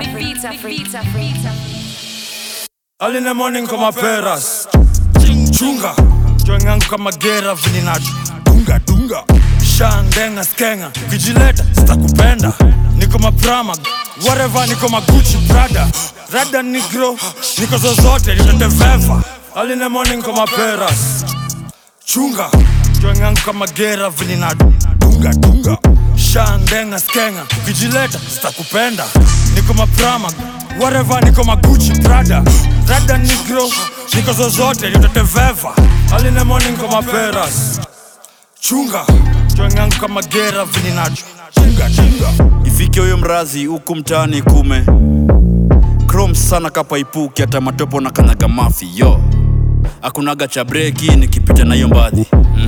Early in the morning kama peras chunga joingangu kama gera vininacho dunga dunga shandenga skenga kijileta sitakupenda niko maprama whatever niko magucci prada rada negro niko zozote nitateveva. Early in the morning kama peras chunga joingangu kama gera vininacho dunga dunga shandenga skenga kijileta sitakupenda niko maprama whatever niko magucci prada rada negro niko zozote nitateveva. Early in the morning kama peras chunga joingangu kama gera vininacho chunga chunga ifike huyo mrazi huku mtaani kume chrome sana kapa ipuki hata matopo na kanyaga mafi yo akunaga cha breki nikipita na hiyo mbadhi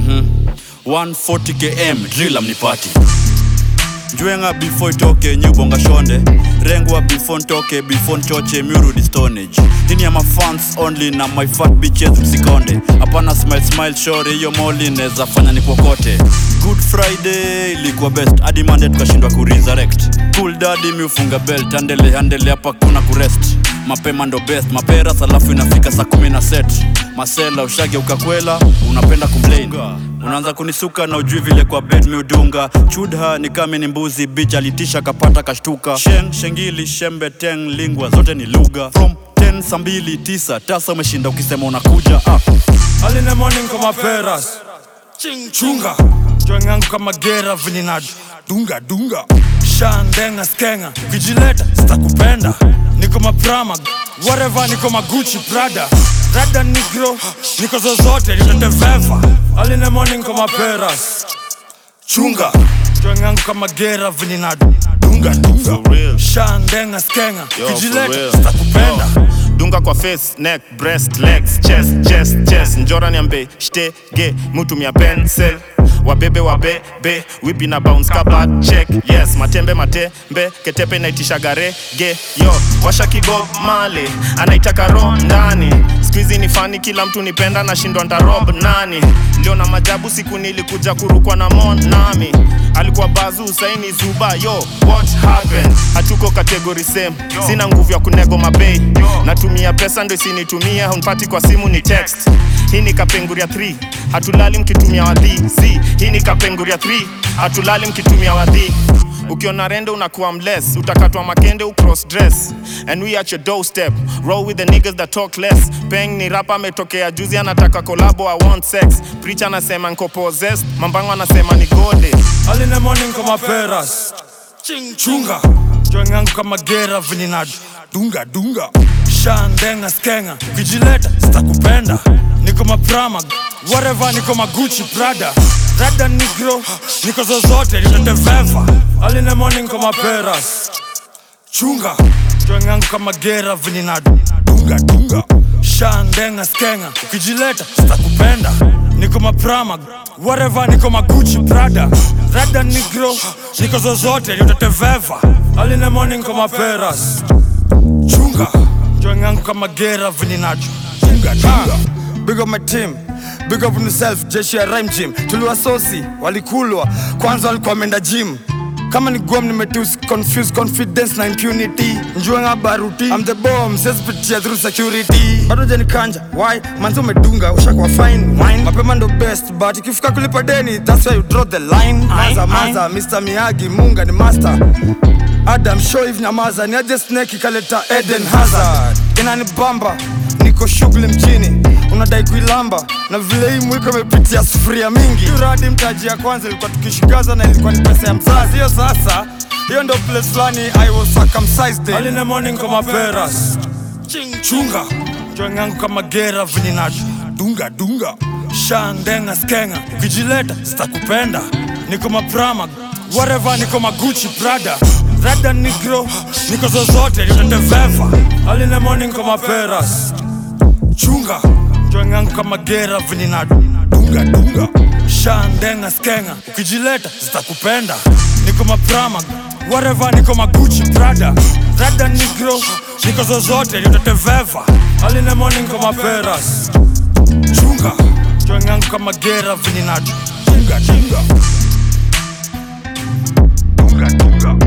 140 km drill mnipati njwenga before itoke nyubonga shonde rengwa before ntoke before nchoche murudi stonage hini ya mafans only na my fat bitches usikonde hapana smile shore hiyo moli neza fanya nipokote. Good Friday ilikuwa best hadi Monday tukashindwa kuresurrect cool daddy miufunga belt handele hapa kuna kurest mapema ndo best mapera salafu inafika saa 10 na set masela ushage ukakwela unapenda complain unaanza kunisuka na ujui vile kwa bed miudunga chudha ni kama ni mbuzi bitch alitisha kapata kashtuka shengili shembe teng lingwa zote ni lugha from 10 saa 2 9 tasa umeshinda ukisema unakuja up. Early in the morning kama peras chunga joingangu kama gera vininacho dunga dunga shandenga skenga kijileta sitakupenda niko maprama whatever niko magucci prada rada negro niko zozote nitateveva. Early in the morning kama peras chunga joingangu kama gera vininacho dunga dunga shandenga skenga kijileta sitakupenda dunga kwa face, neck, breast, legs, chest njora niambe, shtege, mutumia pencil wabebe whip na bounce kabat check yes matembe ketepe inaitisha garege yo washa kibob male anaitaka ro ndani squeezy ni fani kila mtu nipenda na shindwa ntarob nani leo na majabu siku nilikuja kurukwa na nami alikuwa bazu usaini zuba yo what happened hatuko category same sina nguvu ya kunego mabei natumia pesa ndo isinitumia hunpati kwa simu ni text hii ni kapenguria 3 hatulali mkitumia wadhi hii ni kapenguria 3 hatulali mkitumia wadhi ukiona rendo unakuwa mless utakatwa makende ucross dress and we at your doorstep roll with the niggas that talk less peng ni rapa ametokea juzi anataka collabo I want sex preacher anasema niko possessed mambango anasema ni gode. Early in the morning kama peras chunga joingangu kama gera vininacho dunga dunga shandenga skenga kijileta sitakupenda niko maprama whatever niko magucci prada rada negro niko zozote nitateveva. Early in the morning kama peras chunga joingangu kama gera vininacho dunga dunga shandenga skenga kijileta sitakupenda niko maprama whatever niko magucci prada rada negro niko zozote nitateveva. Early in the morning kama peras chunga joingangu kama gera vininacho dunga dunga. Big up my team, big up on yourself, jeshi ya rhyme gym. Tuliwa sosi, walikulwa, kwanza walikuwa menda gym. Kama ni guam nimetus, confuse confidence na impunity. Njuanga baruti, I'm the bomb, says pitia through security. Bado jani kanja, why? Manzo medunga, ushakuwa fine, wine. Mapema ndo best, but ikifika kulipa deni, that's why you draw the line. Maza, Mr. Miyagi, Munga ni master. Adam show if nyamaza, ni aje snake ikaleta Eden Hazard. Inani bamba, niko shughuli mjini unadai kuilamba na vile hii mwiko imepitia sufuria mingi uradi mtaji ya kwanza ilikuwa tukishigaza na ilikuwa ni pesa ya mzazi hiyo sasa hiyo ndo place flani I was circumcised. Early in the morning kama peras chunga joingangu kama gera vininacho dunga dunga shandenga skenga kijileta sitakupenda niko maprama whatever niko magucci prada rada negro niko zozote nitateveva. Early in the morning kama peras chunga joingangu kama gera vininacho dunga dunga shandenga skenga ukijileta sitakupenda niko maprama whatever niko magucci prada rada negro niko zozote nitateveva. Early in the morning kama peras chunga joingangu kama gera vininacho dunga dunga dunga dunga.